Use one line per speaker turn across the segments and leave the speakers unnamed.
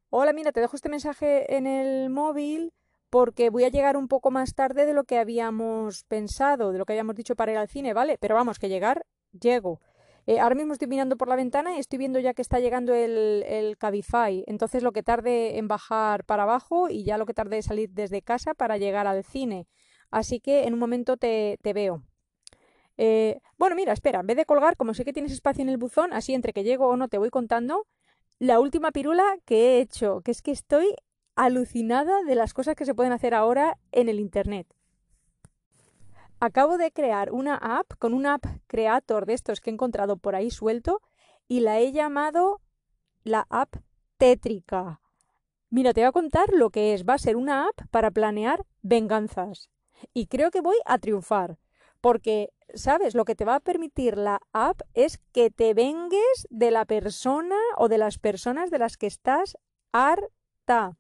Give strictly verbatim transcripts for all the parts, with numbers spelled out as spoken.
Hola, mira, te dejo este mensaje en el móvil porque voy a llegar un poco más tarde de lo que habíamos pensado, de lo que habíamos dicho para ir al cine, ¿vale? Pero vamos, que llegar, llego. Eh, ahora mismo estoy mirando por la ventana y estoy viendo ya que está llegando el, el Cabify. Entonces lo que tarde en bajar para abajo y ya lo que tarde en salir desde casa para llegar al cine. Así que en un momento te, te veo. Eh, bueno, mira, espera, en vez de colgar, como sé que tienes espacio en el buzón, así entre que llego o no te voy contando la última pirula que he hecho, que es que estoy alucinada de las cosas que se pueden hacer ahora en el Internet. Acabo de crear una app con un app creator de estos que he encontrado por ahí suelto y la he llamado la app Tétrica. Mira, te voy a contar lo que es. Va a ser una app para planear venganzas. Y creo que voy a triunfar. Porque, ¿sabes? Lo que te va a permitir la app es que te vengues de la persona o de las personas de las que estás harta.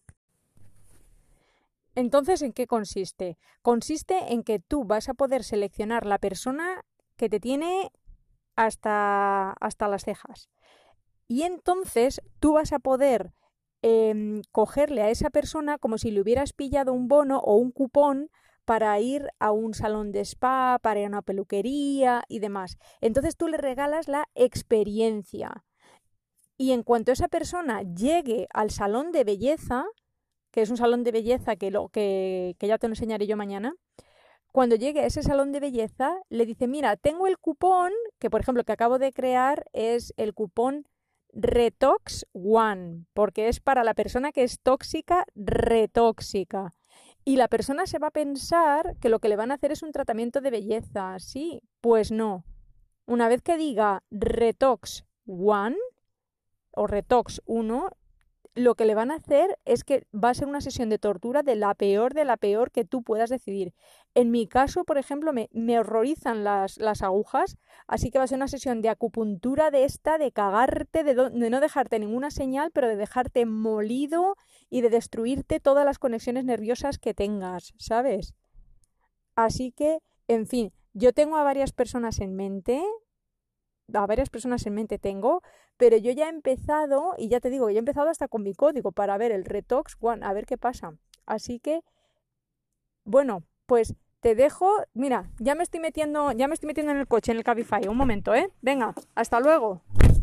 Entonces, ¿en qué consiste? Consiste en que tú vas a poder seleccionar la persona que te tiene hasta, hasta las cejas. Y entonces tú vas a poder eh, cogerle a esa persona como si le hubieras pillado un bono o un cupón para ir a un salón de spa, para ir a una peluquería y demás. Entonces tú le regalas la experiencia. Y en cuanto esa persona llegue al salón de belleza, que es un salón de belleza que, lo, que, que ya te lo enseñaré yo mañana, cuando llegue a ese salón de belleza, le dice, mira, tengo el cupón, que por ejemplo que acabo de crear es el cupón Retox One, porque es para la persona que es tóxica, retóxica. Y la persona se va a pensar que lo que le van a hacer es un tratamiento de belleza. Sí, pues no. Una vez que diga Retox One o Retox uno, lo que le van a hacer es que va a ser una sesión de tortura de la peor, de la peor que tú puedas decidir. En mi caso, por ejemplo, me, me horrorizan las, las agujas, así que va a ser una sesión de acupuntura de esta, de cagarte, de, do, de no dejarte ninguna señal, pero de dejarte molido y de destruirte todas las conexiones nerviosas que tengas, ¿sabes? Así que, en fin, yo tengo a varias personas en mente, a varias personas en mente tengo, pero yo ya he empezado, y ya te digo, ya he empezado hasta con mi código para ver el Retox One, a ver qué pasa. Así que, bueno, pues te dejo, mira, ya me estoy metiendo, ya me estoy metiendo en el coche, en el Cabify, un momento, ¿eh? Venga, hasta luego.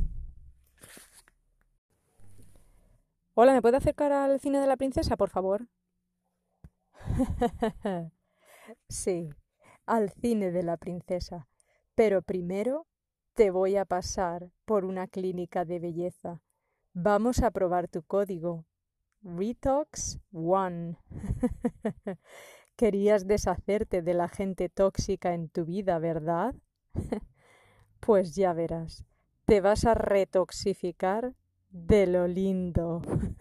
Hola, ¿me puede acercar al cine de la princesa, por favor? Sí, al cine de la princesa. Pero primero te voy a pasar por una clínica de belleza. Vamos a probar tu código. Retox One. Querías deshacerte de la gente tóxica en tu vida, ¿verdad? Pues ya verás. Te vas a retoxificar de lo lindo.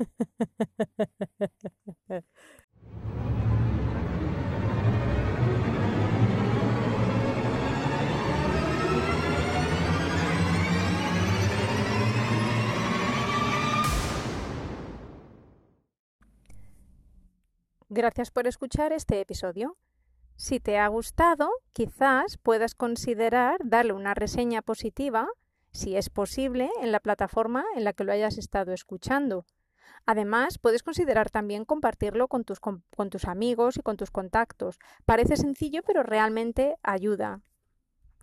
Gracias por escuchar este episodio. Si te ha gustado, quizás puedas considerar darle una reseña positiva, si es posible, en la plataforma en la que lo hayas estado escuchando. Además, puedes considerar también compartirlo con tus, con, con tus amigos y con tus contactos. Parece sencillo, pero realmente ayuda.